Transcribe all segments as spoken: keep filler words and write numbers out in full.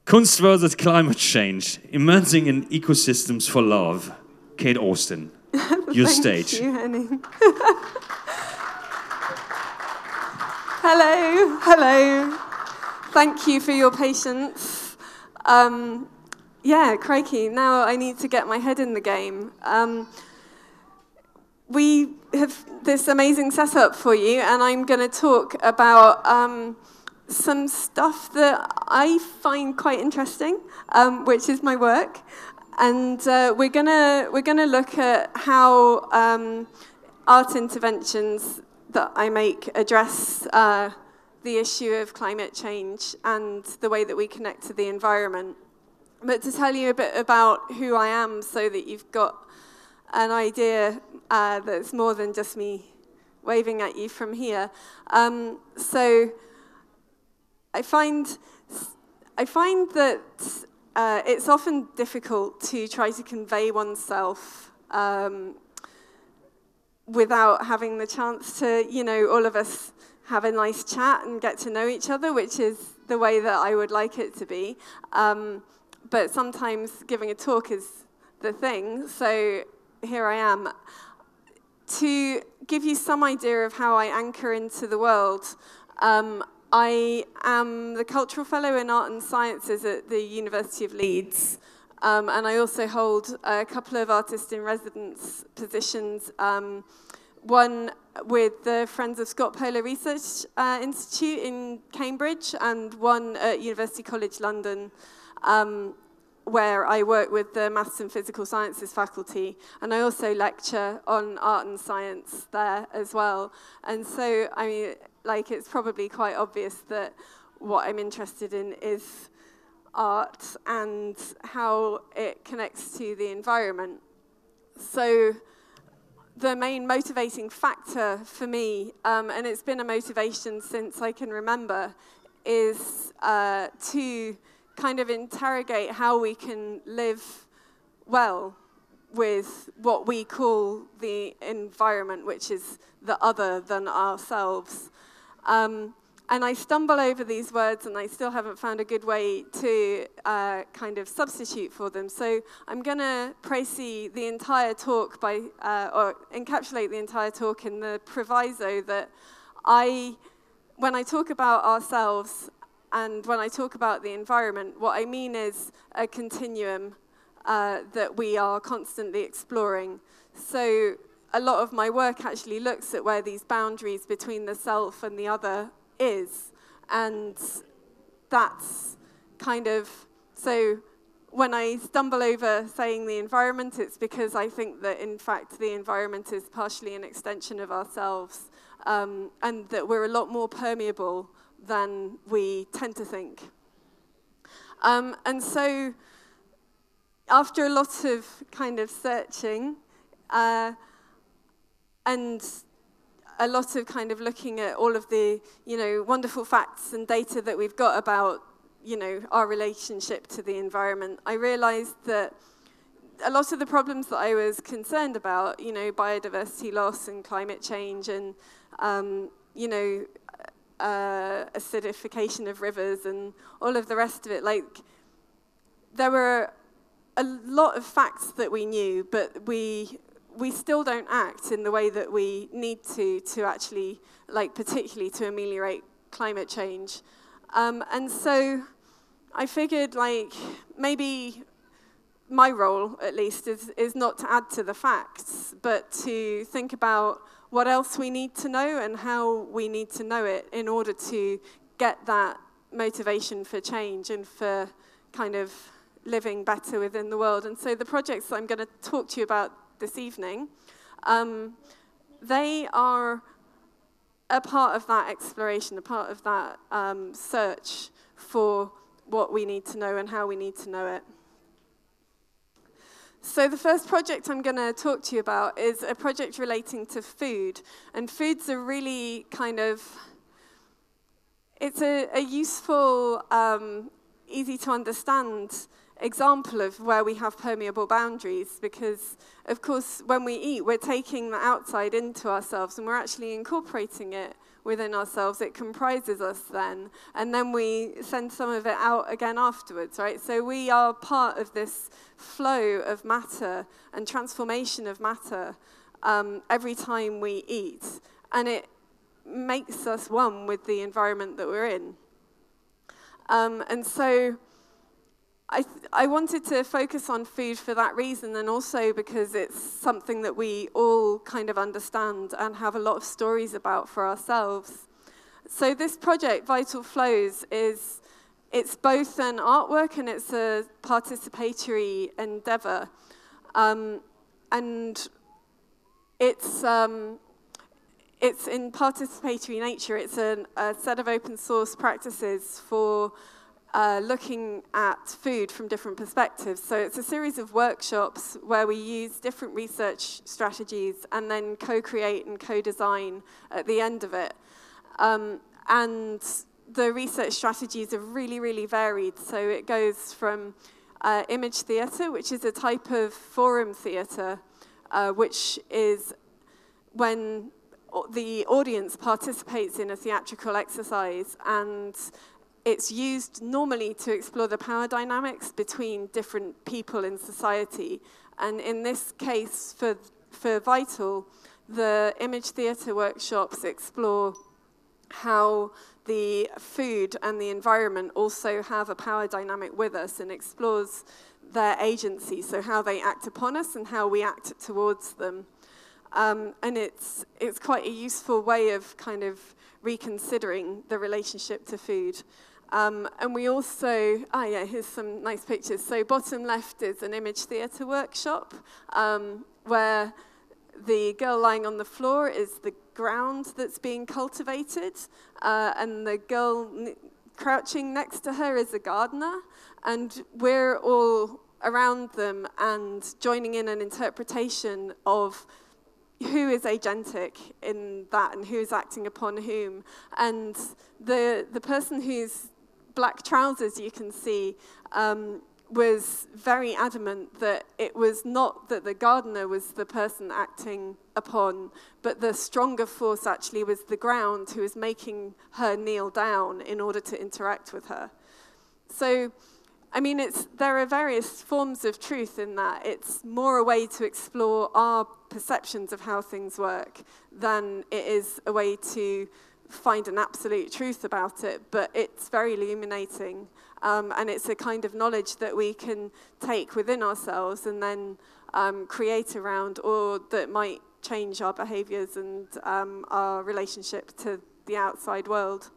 Kunst versus Climate Change, Immersing in Ecosystems for Love. Kate Austin, your Thank stage. You, Henning. Hello, hello. Thank you for your patience. Um, yeah, crikey, now I need to get my head in the game. Um, we have this amazing setup for you, and I'm going to talk about um, some stuff that I find quite interesting, um, which is my work. And uh, we're gonna we're gonna look at how um, art interventions that I make address uh, the issue of climate change and the way that we connect to the environment. But to tell you a bit about who I am, so that you've got an idea uh, that's more than just me waving at you from here. Um, so I find I find that. Uh, it's often difficult to try to convey oneself um, without having the chance to, you know, all of us have a nice chat and get to know each other, which is the way that I would like it to be. Um, but sometimes giving a talk is the thing, so here I am. To give you some idea of how I anchor into the world, um, I am the Cultural Fellow in Art and Sciences at the University of Leeds, um, and I also hold a couple of artist-in-residence positions, um, one with the Friends of Scott Polar Research uh, Institute in Cambridge, and one at University College London, um, where I work with the Maths and Physical Sciences faculty, and I also lecture on art and science there as well. And so, I mean, like, it's probably quite obvious that what I'm interested in is art and how it connects to the environment. So the main motivating factor for me, um, and it's been a motivation since I can remember, is uh, to kind of interrogate how we can live well with what we call the environment, which is the other than ourselves. Um, and I stumble over these words, and I still haven't found a good way to uh, kind of substitute for them. So I'm going to précis the entire talk by, uh, or encapsulate the entire talk in the proviso that I, when I talk about ourselves and when I talk about the environment, what I mean is a continuum uh, that we are constantly exploring. So a lot of my work actually looks at where these boundaries between the self and the other is. And that's kind of, so when I stumble over saying the environment, it's because I think that, in fact, the environment is partially an extension of ourselves, um, and that we're a lot more permeable than we tend to think. Um, and so after a lot of kind of searching, uh, and a lot of kind of looking at all of the, you know, wonderful facts and data that we've got about, you know, our relationship to the environment, I realized that a lot of the problems that I was concerned about, you know, biodiversity loss and climate change and, um, you know, uh, acidification of rivers and all of the rest of it, like, there were a lot of facts that we knew, but we we still don't act in the way that we need to to actually, like, particularly to ameliorate climate change. Um, and so I figured, like, maybe my role, at least, is, is not to add to the facts, but to think about what else we need to know and how we need to know it in order to get that motivation for change and for kind of living better within the world. And so the projects that I'm going to talk to you about this evening, um, they are a part of that exploration, a part of that um, search for what we need to know and how we need to know it. So the first project I'm going to talk to you about is a project relating to food. And food's a really kind of, it's a, a useful, um, easy to understand example of where we have permeable boundaries, because, of course, when we eat, we're taking the outside into ourselves, and we're actually incorporating it within ourselves. It comprises us then, and then we send some of it out again afterwards, right? So we are part of this flow of matter and transformation of matter um, every time we eat, and it makes us one with the environment that we're in. Um, and so I, th- I wanted to focus on food for that reason, and also because it's something that we all kind of understand and have a lot of stories about for ourselves. So this project, Vital Flows, is it's both an artwork and it's a participatory endeavor. Um, and it's... Um, It's in participatory nature. It's an, a set of open source practices for uh, looking at food from different perspectives. So it's a series of workshops where we use different research strategies and then co-create and co-design at the end of it. Um, and the research strategies are really, really varied. So it goes from uh, image theatre, which is a type of forum theatre, uh, which is when the audience participates in a theatrical exercise, and it's used normally to explore the power dynamics between different people in society. And in this case, for, for Vital, the image theatre workshops explore how the food and the environment also have a power dynamic with us, and explores their agency, so how they act upon us and how we act towards them. Um, and it's it's quite a useful way of kind of reconsidering the relationship to food. Um, and we also, ah yeah, here's some nice pictures. So bottom left is an image theatre workshop um, where the girl lying on the floor is the ground that's being cultivated, uh, and the girl n- crouching next to her is a gardener, and we're all around them and joining in an interpretation of who is agentic in that and who's acting upon whom. And the the person whose black trousers you can see um, was very adamant that it was not that the gardener was the person acting upon, but the stronger force actually was the ground who was making her kneel down in order to interact with her. So, I mean, it's there are various forms of truth in that. It's more a way to explore our perceptions of how things work than it is a way to find an absolute truth about it, but it's very illuminating, um, and it's a kind of knowledge that we can take within ourselves and then um, create around, or that might change our behaviors and um, our relationship to the outside world.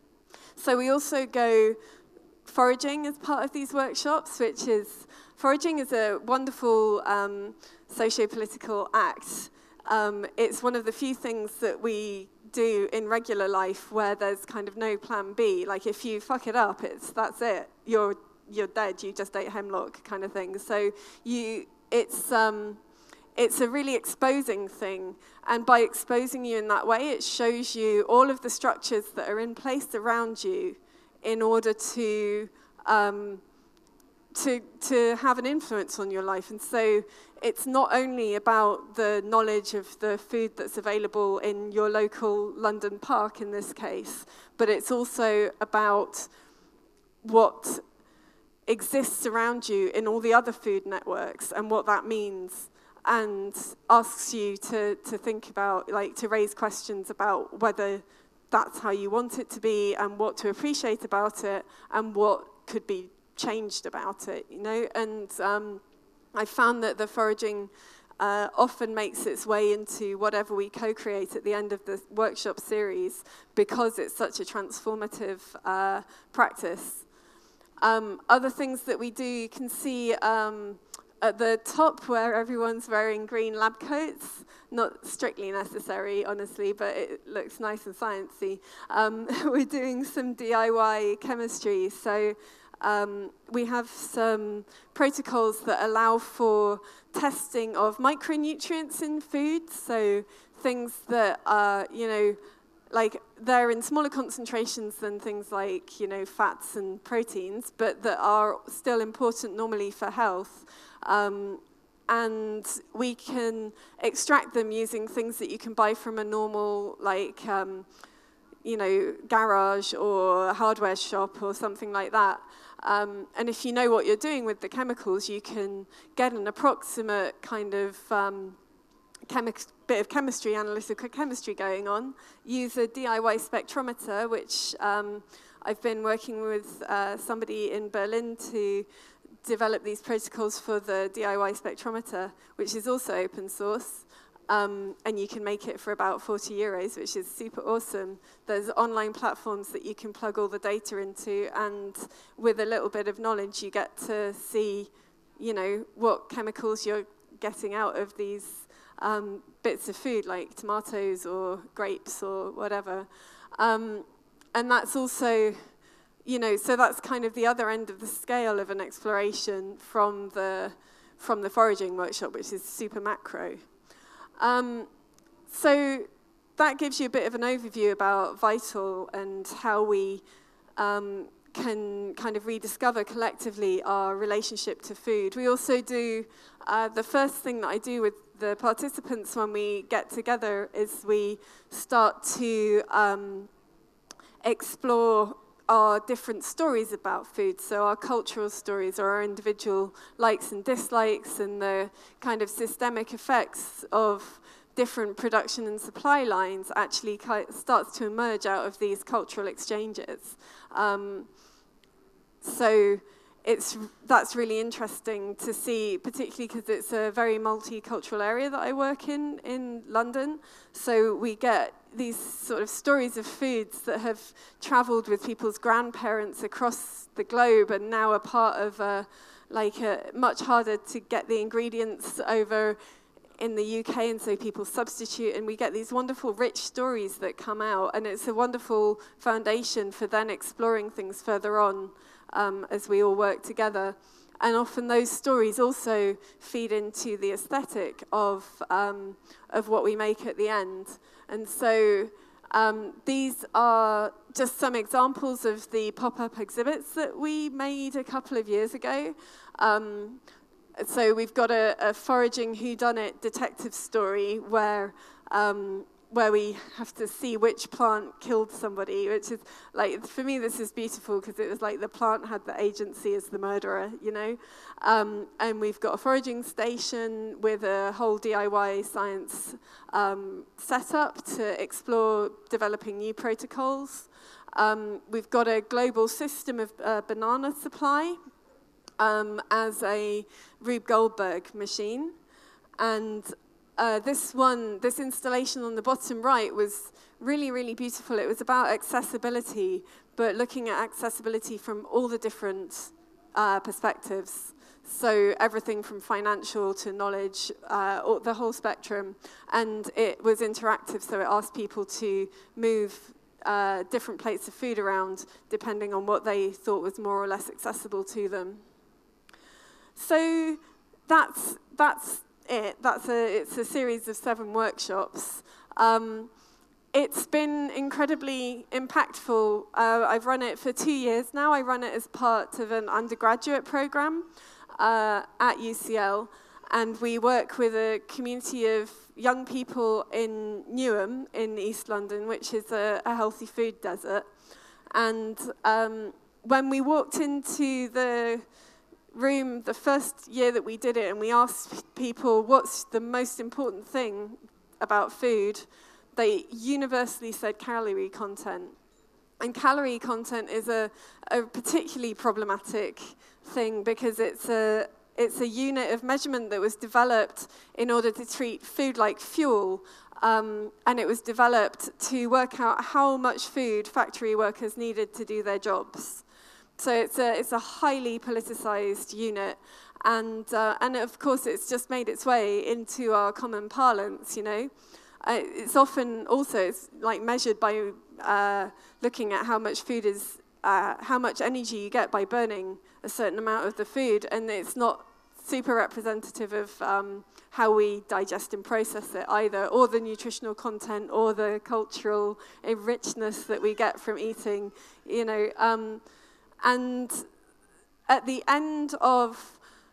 So we also go foraging as part of these workshops, which is, foraging is a wonderful um, socio-political act. Um, it's one of the few things that we do in regular life where there's kind of no plan B. Like if you fuck it up, it's that's it. You're you're dead. You just ate hemlock, kind of thing. So you, it's um, it's a really exposing thing, and by exposing you in that way, it shows you all of the structures that are in place around you in order to um, to to have an influence on your life. And so it's not only about the knowledge of the food that's available in your local London park in this case, but it's also about what exists around you in all the other food networks and what that means, and asks you to, to think about, like, to raise questions about whether that's how you want it to be and what to appreciate about it and what could be changed about it, you know? And um, I found that the foraging uh, often makes its way into whatever we co-create at the end of the workshop series because it's such a transformative uh, practice. Um, other things that we do, you can see um, at the top where everyone's wearing green lab coats, not strictly necessary, honestly, but it looks nice and sciencey. Um, we're doing some D I Y chemistry, so um, we have some protocols that allow for testing of micronutrients in food, so things that are, you know, like they're in smaller concentrations than things like, you know, fats and proteins, but that are still important normally for health. Um, and we can extract them using things that you can buy from a normal, like, um, you know, garage or hardware shop or something like that. Um, and if you know what you're doing with the chemicals, you can get an approximate kind of um, chemi- bit of chemistry, analytical chemistry going on. Use a D I Y spectrometer, which um, I've been working with uh, somebody in Berlin to develop these protocols for the D I Y spectrometer, which is also open source. Um, and you can make it for about forty euros, which is super awesome. There's online platforms that you can plug all the data into, and with a little bit of knowledge, you get to see, you know, what chemicals you're getting out of these um, bits of food, like tomatoes or grapes or whatever. Um, and that's also, you know, so that's kind of the other end of the scale of an exploration from the from the foraging workshop, which is super macro. Um, so that gives you a bit of an overview about Vital and how we um, can kind of rediscover collectively our relationship to food. We also do, uh, the first thing that I do with the participants when we get together is we start to um, explore our different stories about food, so our cultural stories or our individual likes and dislikes and the kind of systemic effects of different production and supply lines actually starts to emerge out of these cultural exchanges. Um, so it's that's really interesting to see, particularly because it's a very multicultural area that I work in, in London. So we get these sort of stories of foods that have traveled with people's grandparents across the globe and now are part of a, like a, much harder to get the ingredients over in the U K, and so people substitute, and we get these wonderful rich stories that come out, and it's a wonderful foundation for then exploring things further on um, as we all work together. And often those stories also feed into the aesthetic of um, of what we make at the end. And so um, these are just some examples of the pop-up exhibits that we made a couple of years ago. Um, so we've got a, a foraging whodunit detective story where um, where we have to see which plant killed somebody, which is, like, for me, this is beautiful because it was like the plant had the agency as the murderer, you know? Um, and we've got a foraging station with a whole D I Y science um, setup to explore developing new protocols. Um, we've got a global system of uh, banana supply um, as a Rube Goldberg machine. And Uh, this one, this installation on the bottom right was really, really beautiful. It was about accessibility, but looking at accessibility from all the different uh, perspectives. So everything from financial to knowledge, uh, all, the whole spectrum. And it was interactive, so it asked people to move uh, different plates of food around depending on what they thought was more or less accessible to them. So that's that's. It. That's a, it's a series of seven workshops. Um, it's been incredibly impactful. Uh, I've run it for two years now. I run it as part of an undergraduate program uh, at U C L, and we work with a community of young people in Newham in East London, which is a, a healthy food desert. And um, when we walked into the room the first year that we did it, and we asked people what's the most important thing about food, they universally said calorie content. And calorie content is a, a particularly problematic thing because it's a it's a unit of measurement that was developed in order to treat food like fuel, um, and it was developed to work out how much food factory workers needed to do their jobs. So it's a it's a highly politicized unit, and uh, and of course it's just made its way into our common parlance. You know, uh, it's often also it's like measured by uh, looking at how much food is uh, how much energy you get by burning a certain amount of the food, and it's not super representative of um, how we digest and process it either, or the nutritional content, or the cultural richness that we get from eating. You know. Um, And at the end of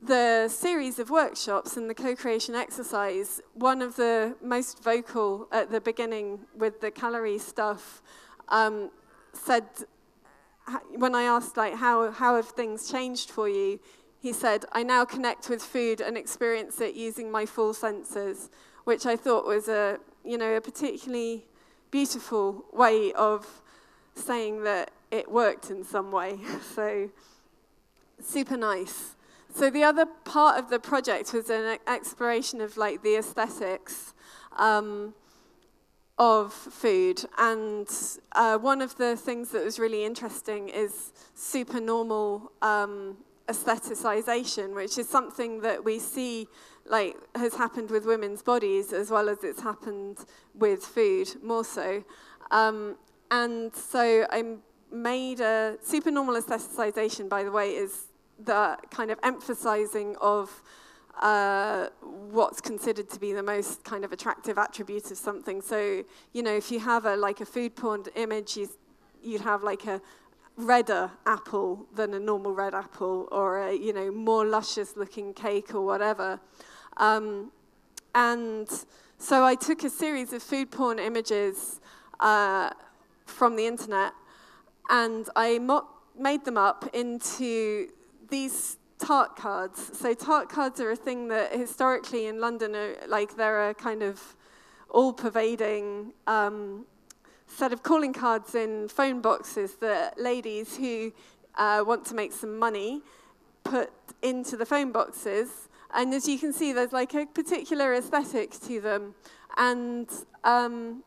the series of workshops and the co-creation exercise, one of the most vocal at the beginning with the calorie stuff um, said, when I asked, like, how, how have things changed for you, he said, I now connect with food and experience it using my full senses, which I thought was a, you know, a particularly beautiful way of saying that it worked in some way. So, super nice. So the other part of the project was an exploration of, like, the aesthetics um, of food. And uh, one of the things that was really interesting is supernormal um, aestheticization, which is something that we see, like, has happened with women's bodies as well as it's happened with food, more so. Um, and so I made a supernormal aestheticization, by the way, is the kind of emphasizing of uh, what's considered to be the most kind of attractive attribute of something. So, you know, if you have a like a food porn image, you, you'd have like a redder apple than a normal red apple, or a, you know, more luscious looking cake or whatever. Um, and so I took a series of food porn images uh, from the internet, and I mo- made them up into these tart cards. So tart cards are a thing that historically in London are like they're a kind of all-pervading um, set of calling cards in phone boxes that ladies who uh, want to make some money put into the phone boxes. And as you can see, there's like a particular aesthetic to them. And um,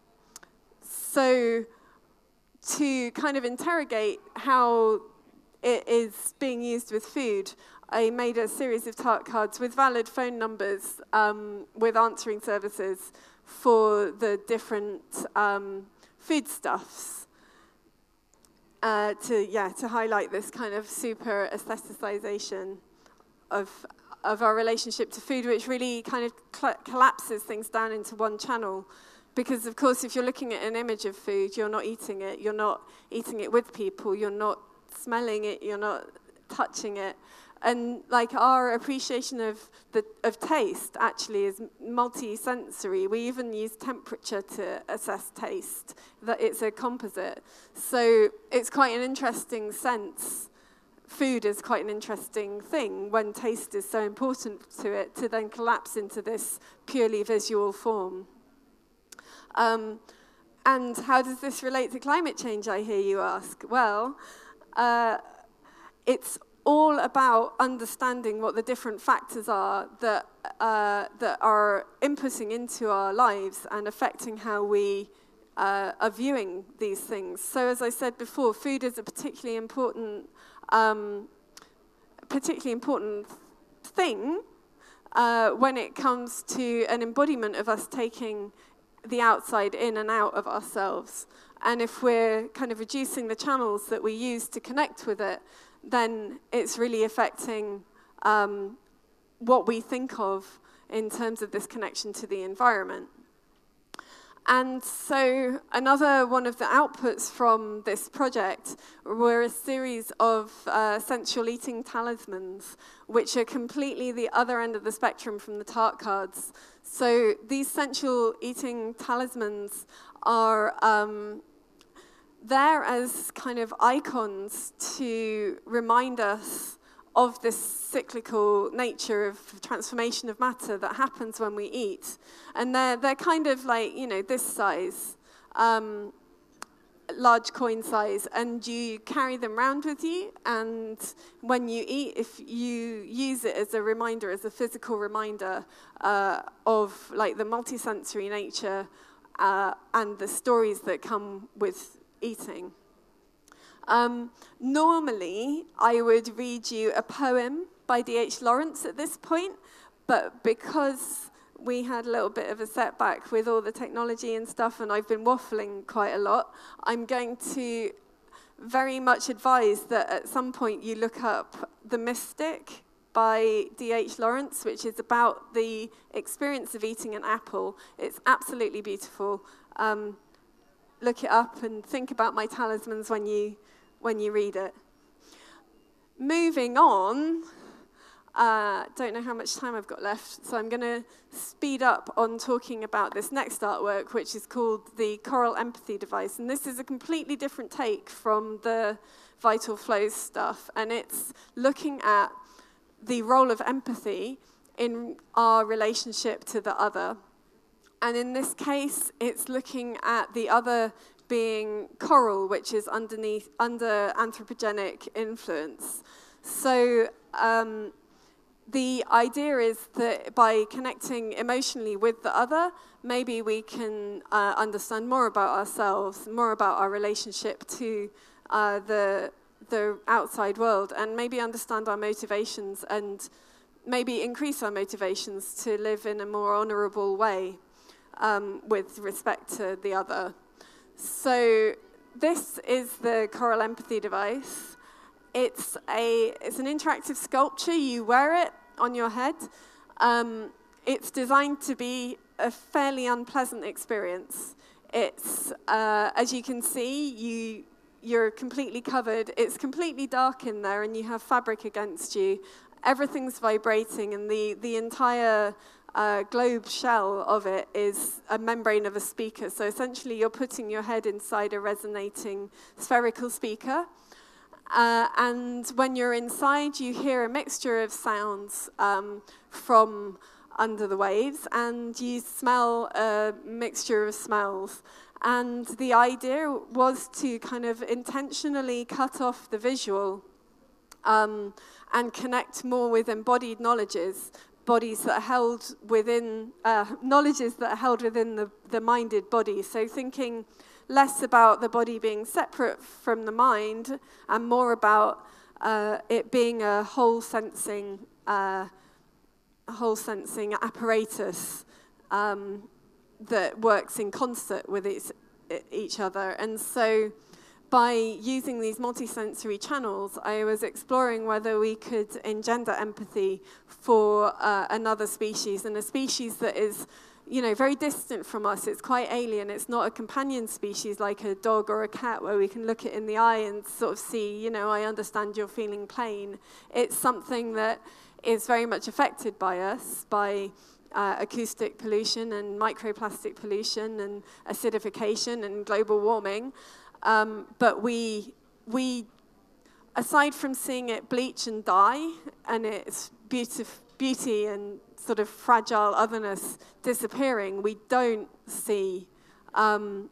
so to kind of interrogate how it is being used with food, I made a series of tart cards with valid phone numbers um, with answering services for the different um, foodstuffs uh, to yeah to highlight this kind of super aestheticization of of our relationship to food, which really kind of cl- collapses things down into one channel. Because of course, if you're looking at an image of food, you're not eating it. You're not eating it with people. You're not smelling it, you're not touching it. And like our appreciation of the of taste actually is multi-sensory. We even use temperature to assess taste, that it's a composite. So it's quite an interesting sense. Food is quite an interesting thing when taste is so important to it, to then collapse into this purely visual form. Um, and how does this relate to climate change, I hear you ask? Well, Uh, it's all about understanding what the different factors are that uh, that are inputting into our lives and affecting how we uh, are viewing these things. So, as I said before, food is a particularly important, um, particularly important thing uh, when it comes to an embodiment of us taking the outside in and out of ourselves. And if we're kind of reducing the channels that we use to connect with it, then it's really affecting um, what we think of in terms of this connection to the environment. And so another one of the outputs from this project were a series of uh, sensual eating talismans, which are completely the other end of the spectrum from the tart cards. So these sensual eating talismans are um, there as kind of icons to remind us of this cyclical nature of transformation of matter that happens when we eat. And they're, they're kind of like, you know, this size, um, large coin size, and you carry them around with you, and when you eat, if you use it as a reminder, as a physical reminder uh, of like the multisensory nature uh, and the stories that come with eating. Um, normally, I would read you a poem by D H Lawrence at this point, but because we had a little bit of a setback with all the technology and stuff, and I've been waffling quite a lot, I'm going to very much advise that at some point you look up The Mystic by D H Lawrence, which is about the experience of eating an apple. It's absolutely beautiful. Um, look it up and think about my talismans when you when you read it. Moving on, uh, don't know how much time I've got left, so I'm going to speed up on talking about this next artwork, which is called the Coral Empathy Device. And this is a completely different take from the Vital Flows stuff, and it's looking at the role of empathy in our relationship to the other. And in this case, it's looking at the other being coral, which is underneath under anthropogenic influence. So um, the idea is that by connecting emotionally with the other, maybe we can uh, understand more about ourselves, more about our relationship to uh, the the outside world, and maybe understand our motivations and maybe increase our motivations to live in a more honorable way um, with respect to the other. So this is the Coral Empathy Device. It's a it's an interactive sculpture. You wear it on your head. Um, it's designed to be a fairly unpleasant experience. It's uh, as you can see, you you're completely covered. It's completely dark in there, and you have fabric against you. Everything's vibrating, and the the entire Uh, globe shell of it is a membrane of a speaker. So essentially you're putting your head inside a resonating spherical speaker. Uh, and when you're inside, you hear a mixture of sounds um, from under the waves, and you smell a mixture of smells. And the idea was to kind of intentionally cut off the visual um, and connect more with embodied knowledges, bodies that are held within, uh, knowledges that are held within the, the minded body. So thinking less about the body being separate from the mind and more about uh, it being a whole sensing, uh, whole sensing apparatus um, that works in concert with its, each other. And so by using these multisensory channels, I was exploring whether we could engender empathy for uh, another species, and a species that is, you know, very distant from us. It's quite alien. It's not a companion species like a dog or a cat where we can look it in the eye and sort of see, you know, I understand you're feeling pain. It's something that is very much affected by us, by uh, acoustic pollution and microplastic pollution and acidification and global warming. Um, but we, we, aside from seeing it bleach and die, and its beauty, beauty and sort of fragile otherness disappearing, we don't see, um,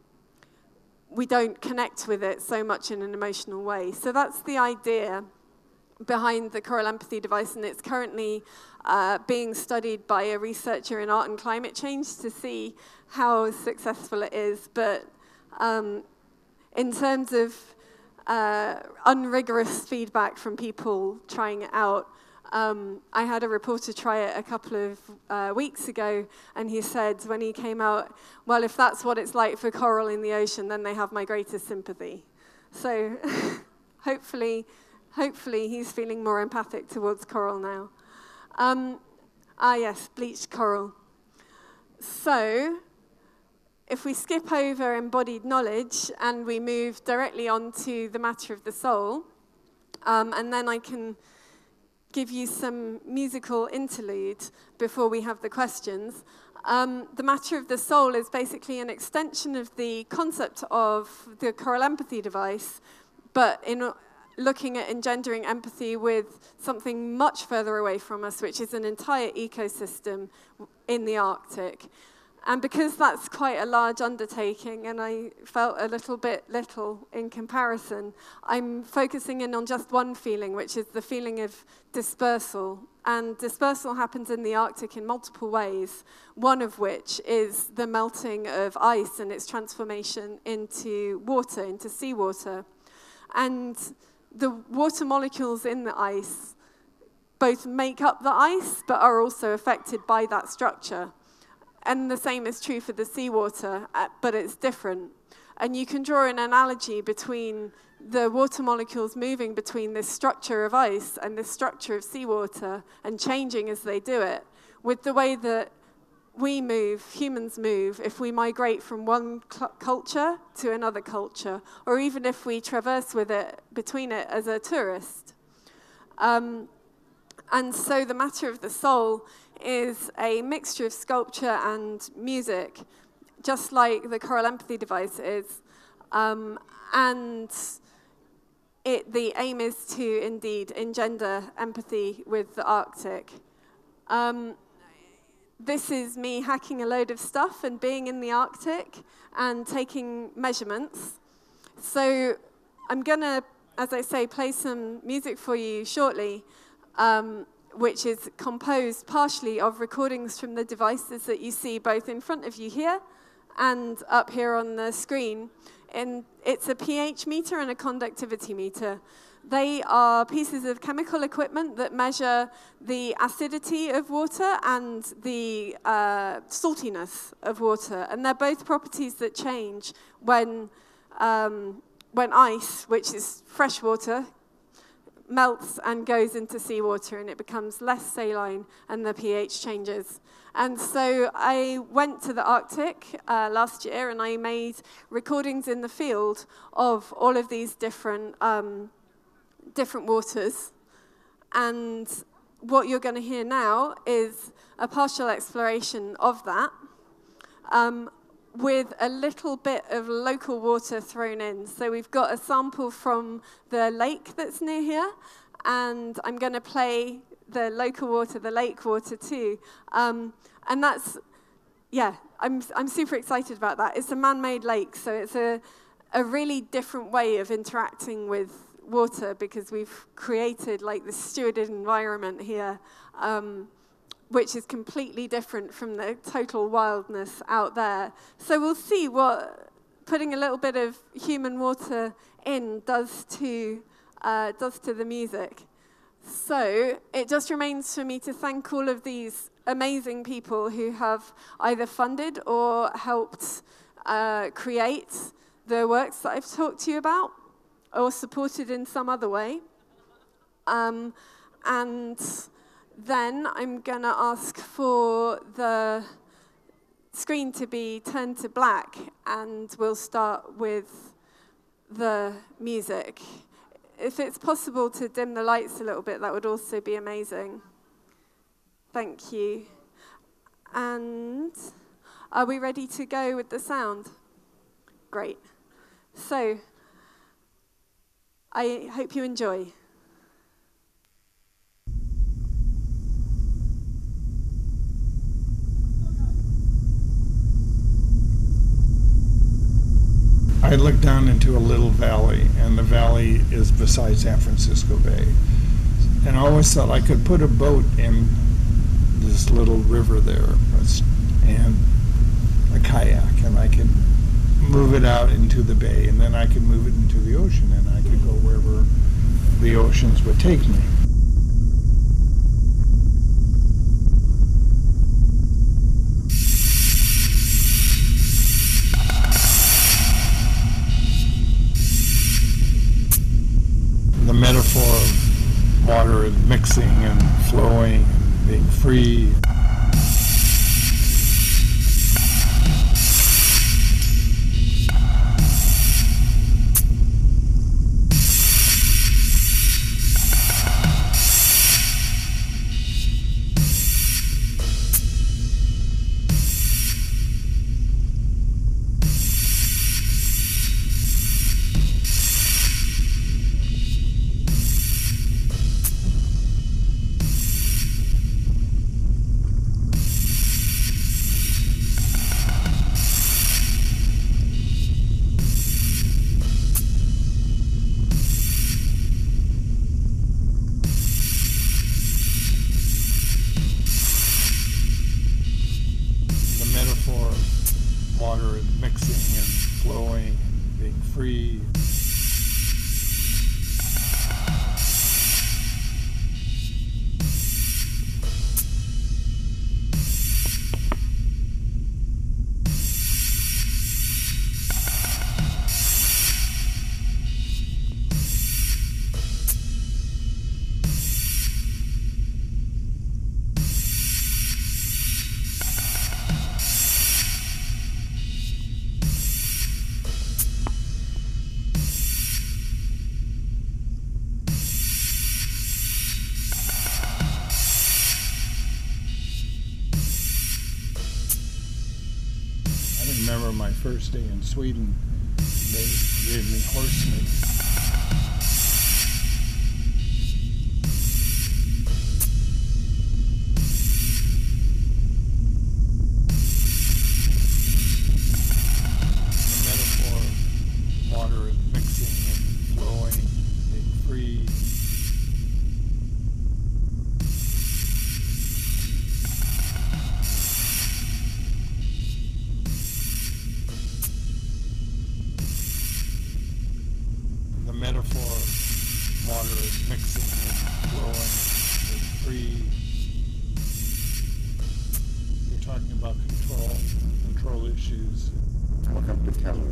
we don't connect with it so much in an emotional way. So that's the idea behind the Coral Empathy Device, and it's currently uh, being studied by a researcher in art and climate change to see how successful it is. But um, in terms of uh, unrigorous feedback from people trying it out, um, I had a reporter try it a couple of uh, weeks ago, and he said when he came out, well, if that's what it's like for coral in the ocean, then they have my greatest sympathy. So hopefully, hopefully he's feeling more empathic towards coral now. Um, ah, yes, bleached coral. So if we skip over embodied knowledge and we move directly onto the matter of the soul, um, and then I can give you some musical interlude before we have the questions. Um, the matter of the soul is basically an extension of the concept of the Coral Empathy Device, but in looking at engendering empathy with something much further away from us, which is an entire ecosystem in the Arctic. And because that's quite a large undertaking, and I felt a little bit little in comparison, I'm focusing in on just one feeling, which is the feeling of dispersal. And dispersal happens in the Arctic in multiple ways, one of which is the melting of ice and its transformation into water, into seawater. And the water molecules in the ice both make up the ice, but are also affected by that structure. And the same is true for the seawater, but it's different. And you can draw an analogy between the water molecules moving between this structure of ice and this structure of seawater and changing as they do it, with the way that we move, humans move, if we migrate from one culture to another culture, or even if we traverse with it, between it as a tourist. Um, And so the Matter of the Soul is a mixture of sculpture and music, just like the Choral Empathy device is. Um, and it, the aim is to indeed engender empathy with the Arctic. Um, this is me hacking a load of stuff and being in the Arctic and taking measurements. So I'm going to, as I say, play some music for you shortly, um, which is composed partially of recordings from the devices that you see both in front of you here and up here on the screen. And it's a pH meter and a conductivity meter. They are pieces of chemical equipment that measure the acidity of water and the uh, saltiness of water. And they're both properties that change when, um, when ice, which is fresh water, melts and goes into seawater, and it becomes less saline, and the pH changes. And so I went to the Arctic uh, last year, and I made recordings in the field of all of these different um, different waters. And what you're going to hear now is a partial exploration of that, um, with a little bit of local water thrown in. So we've got a sample from the lake that's near here, and I'm going to play the local water, the lake water too. Um, and that's, yeah, I'm I'm super excited about that. It's a man-made lake, so it's a, a really different way of interacting with water, because we've created like this stewarded environment here, um, which is completely different from the total wildness out there. So we'll see what putting a little bit of human water in does to uh, does to the music. So it just remains for me to thank all of these amazing people who have either funded or helped uh, create the works that I've talked to you about, or supported in some other way. Um, and then I'm going to ask for the screen to be turned to black, and we'll start with the music. If it's possible to dim the lights a little bit, that would also be amazing. Thank you. And are we ready to go with the sound? Great. So, I hope you enjoy. I looked down into a little valley, and the valley is beside San Francisco Bay. And I always thought I could put a boat in this little river there, and a kayak, and I could move it out into the bay, and then I could move it into the ocean, and I could go wherever the oceans would take me. The metaphor of water is mixing and flowing and being free. remember my first day in Sweden, they gave me horse meat. Metaphor, water is mixing and flowing and free. You're talking about control, control issues. Welcome to Keller.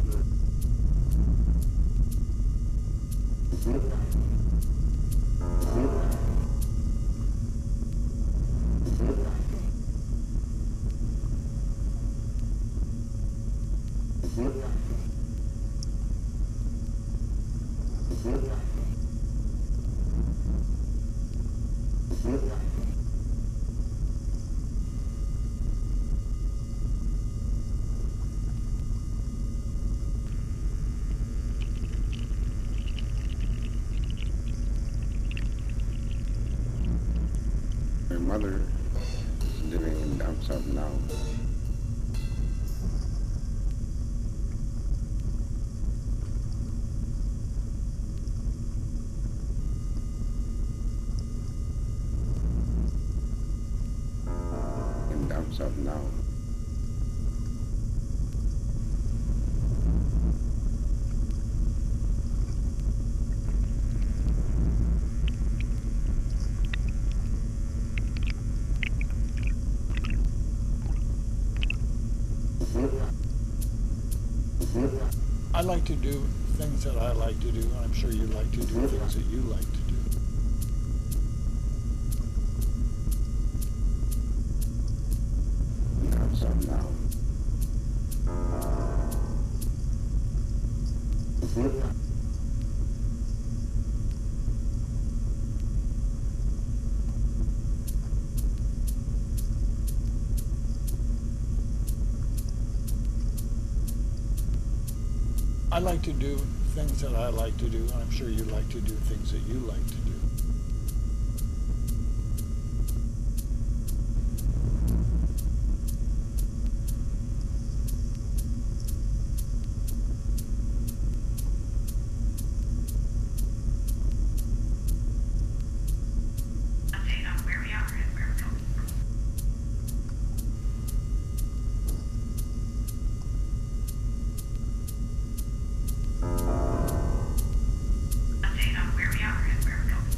My mother is living in down south now. In down south now. I like to do things that I like to do, and I'm sure you like to do things that you like to do. Down south now. I like to do things that I like to do, and I'm sure you like to do things that you like to do. Update on where we are and where we're going. Update on where we are and where we're going.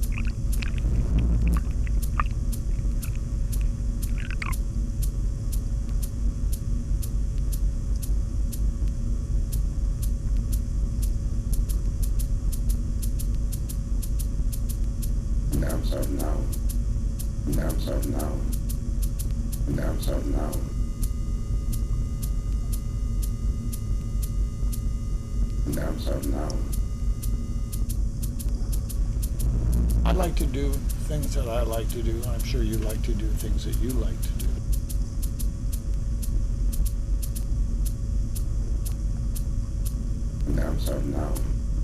Down south now. Down south now. Down south now. Down south now. I like to do things that I like to do, and I'm sure you like to do things that you like to do. Down south now.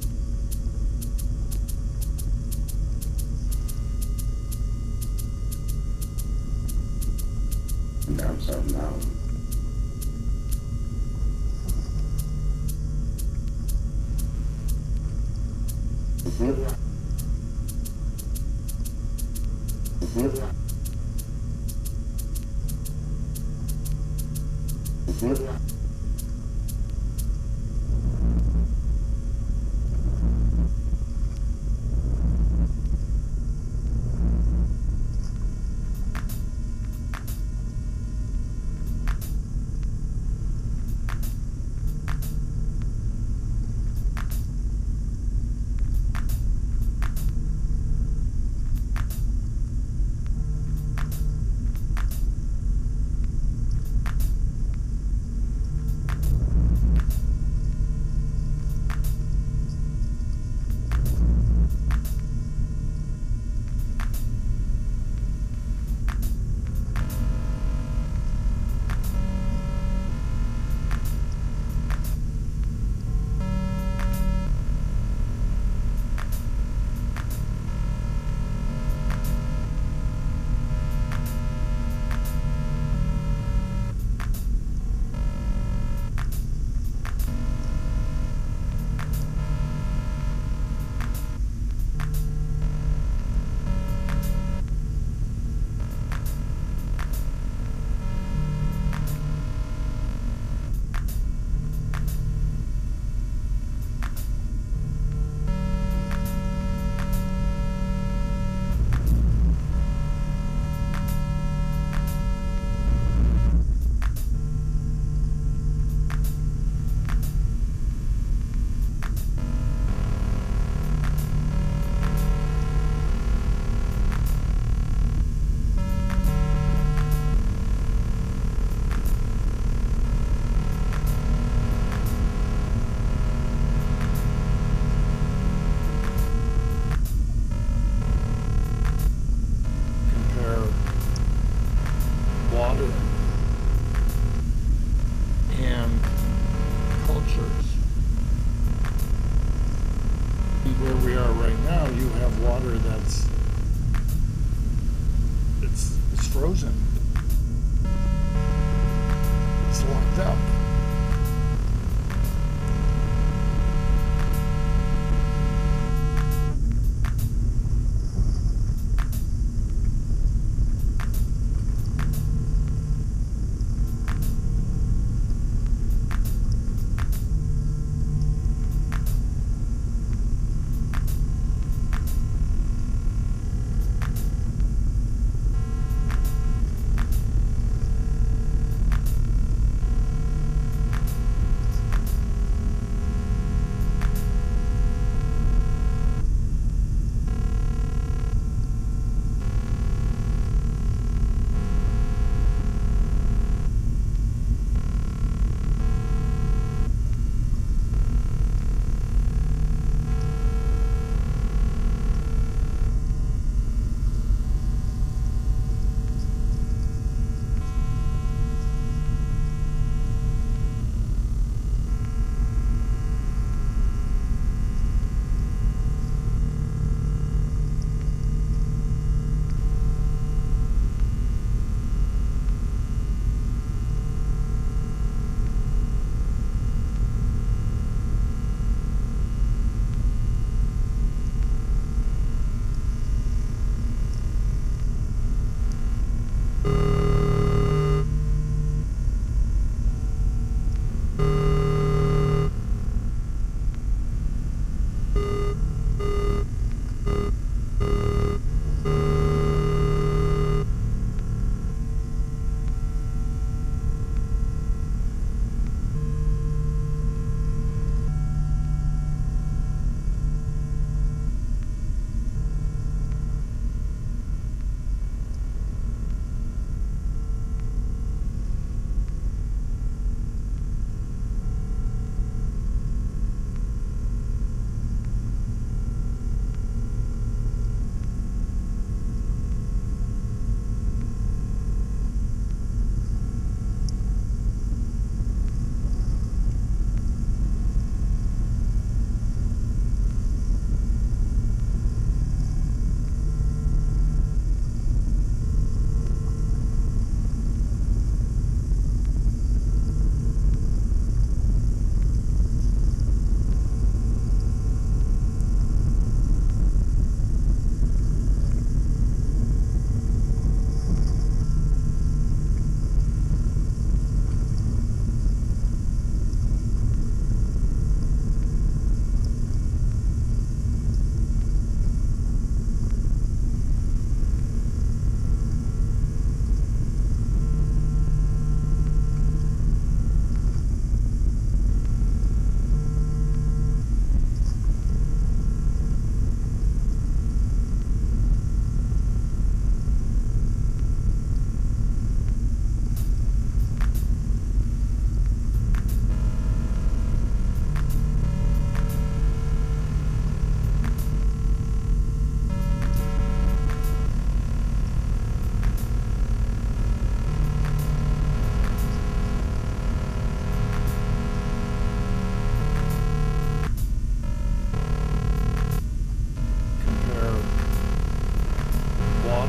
Down south now.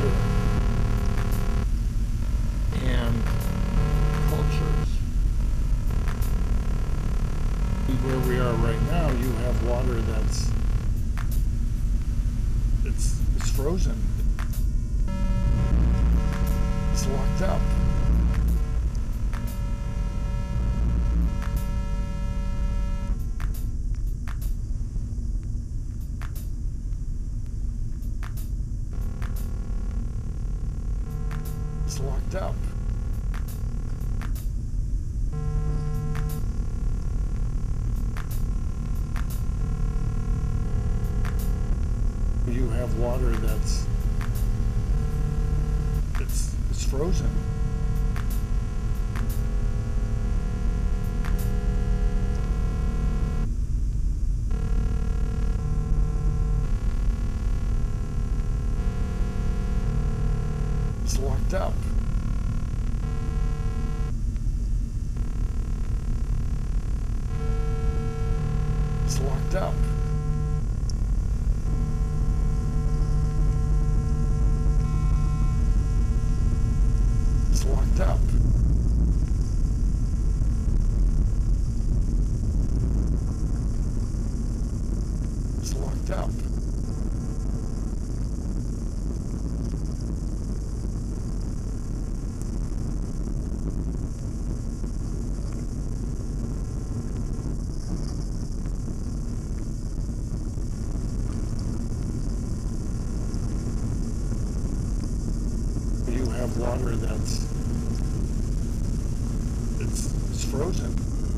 and cultures. Where we are right now, you have water that's it's it's frozen. It's locked up. It's locked up. You have water that's it's it's frozen. It's locked up. It's locked up. It's locked up. It's locked up. You have water that's it's it's frozen.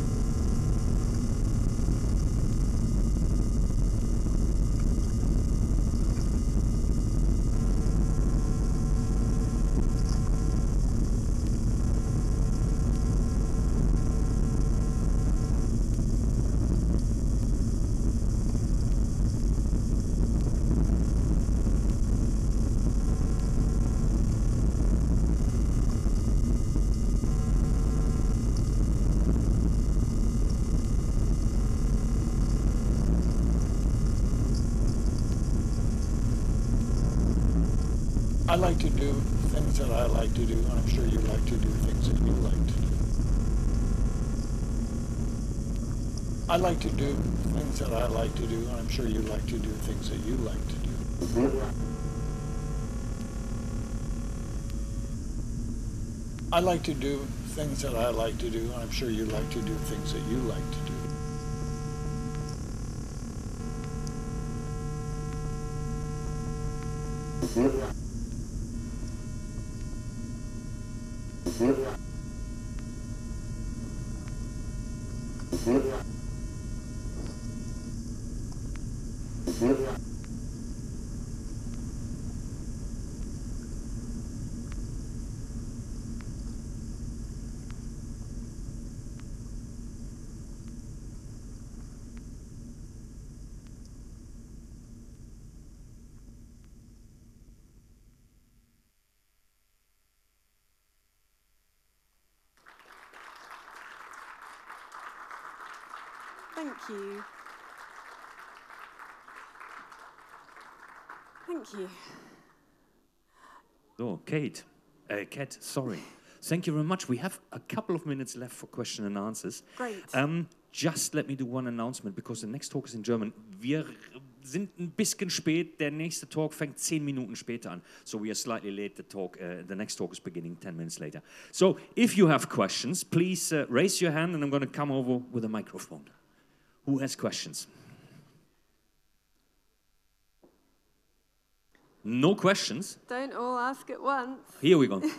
I like to do things that I like to do, and I'm sure you like to do things that you like to do. I like to do things that I like to do, and I'm sure you like to do things that you like to do. I like to do things that I like to do, and I'm sure you like to do things that you like to do. Thank you. Thank you. So, Kate, uh, Kat, sorry. Thank you very much. We have a couple of minutes left for question and answers. Great. Um, just let me do one announcement because the next talk is in German. Wir sind ein bisschen spät. Der nächste Talk fängt zehn Minuten später an. So we are slightly late. The talk, uh, the next talk is beginning ten minutes later. So if you have questions, please uh, raise your hand and I'm going to come over with a microphone. Who has questions? No questions? Don't all ask at once. Here we go.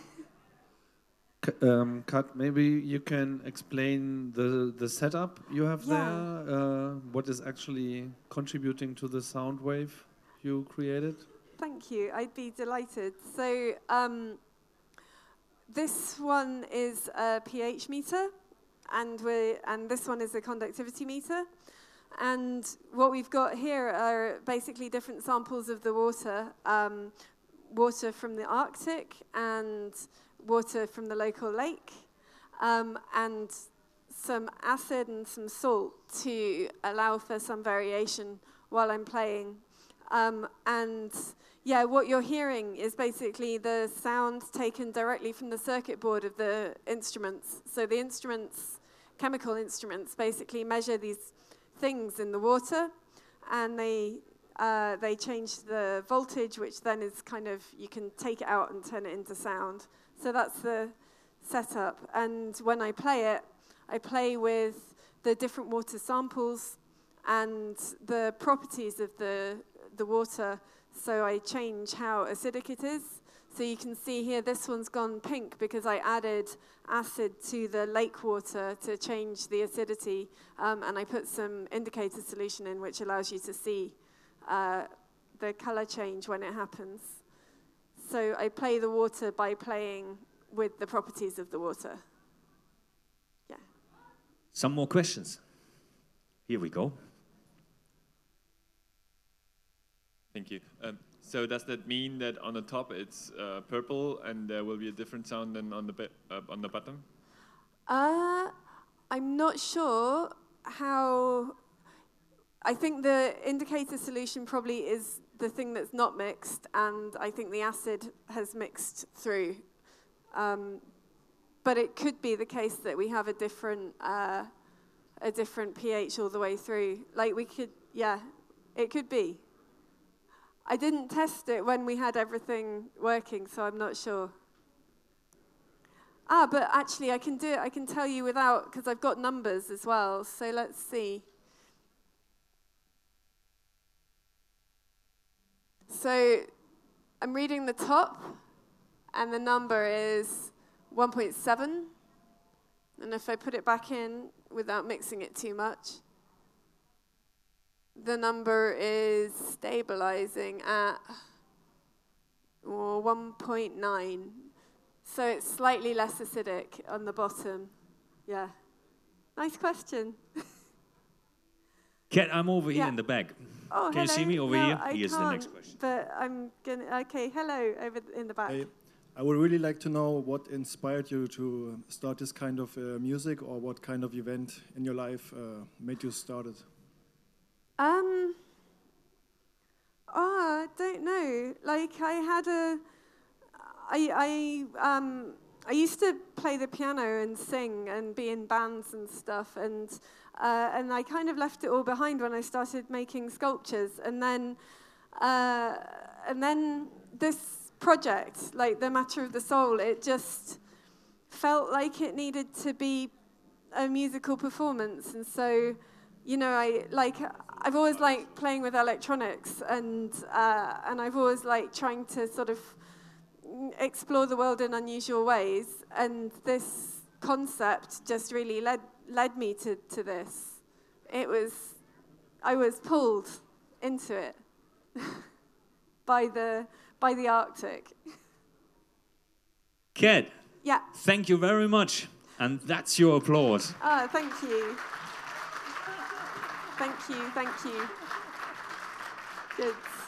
Um, Kat, maybe you can explain the, the setup you have Yeah. there, uh, what is actually contributing to the sound wave you created? Thank you. I'd be delighted. So um, this one is a pH meter, and we and this one is a conductivity meter. And what we've got here are basically different samples of the water, um, water from the Arctic and water from the local lake, um, and some acid and some salt to allow for some variation while I'm playing. Um, and yeah, what you're hearing is basically the sound taken directly from the circuit board of the instruments. So the instruments, chemical instruments, basically measure these things in the water, and they uh, they change the voltage, which then is kind of, you can take it out and turn it into sound. So that's the setup. And when I play it, I play with the different water samples and the properties of the the water. So I change how acidic it is. So you can see here, this one's gone pink because I added acid to the lake water to change the acidity, um, and I put some indicator solution in, which allows you to see uh, the color change when it happens. So I play the water by playing with the properties of the water. Yeah. Some more questions. Here we go. Thank you. Um, so does that mean that on the top it's uh, purple and there will be a different sound than on the be- uh, on the bottom? Uh, I'm not sure how. I think the indicator solution probably is the thing that's not mixed, and I think the acid has mixed through. Um, but it could be the case that we have a different uh, a different pH all the way through. Like we could, yeah, it could be. I didn't test it when we had everything working, so I'm not sure. Ah, but actually I can do it, I can tell you without, because I've got numbers as well, so let's see. So I'm reading the top, and the number is one point seven, and if I put it back in without mixing it too much, the number is stabilizing at oh, one point nine. So it's slightly less acidic on the bottom. Yeah. Nice question. Kat, I'm over here Yeah. in the back. Oh, Can you hello. see me over No, here? I Here's the next can't, question. But I'm gonna. Okay, hello over th- in the back. I, I would really like to know what inspired you to start this kind of uh, music, or what kind of event in your life uh, made you start it. Um. Oh, I don't know. Like I had a. I I um. I used to play the piano and sing and be in bands and stuff, and uh, and I kind of left it all behind when I started making sculptures, and then uh, and then this project, like the Matter of the Soul, it just felt like it needed to be a musical performance, and so, you know, I like I've always liked playing with electronics, and uh, and I've always liked trying to sort of explore the world in unusual ways, and this concept just really led led me to, to this. It was, I was pulled into it by the by the Arctic. Kat, Yeah. thank you very much. And that's your applause. Ah, thank you. Thank you, thank you. Good.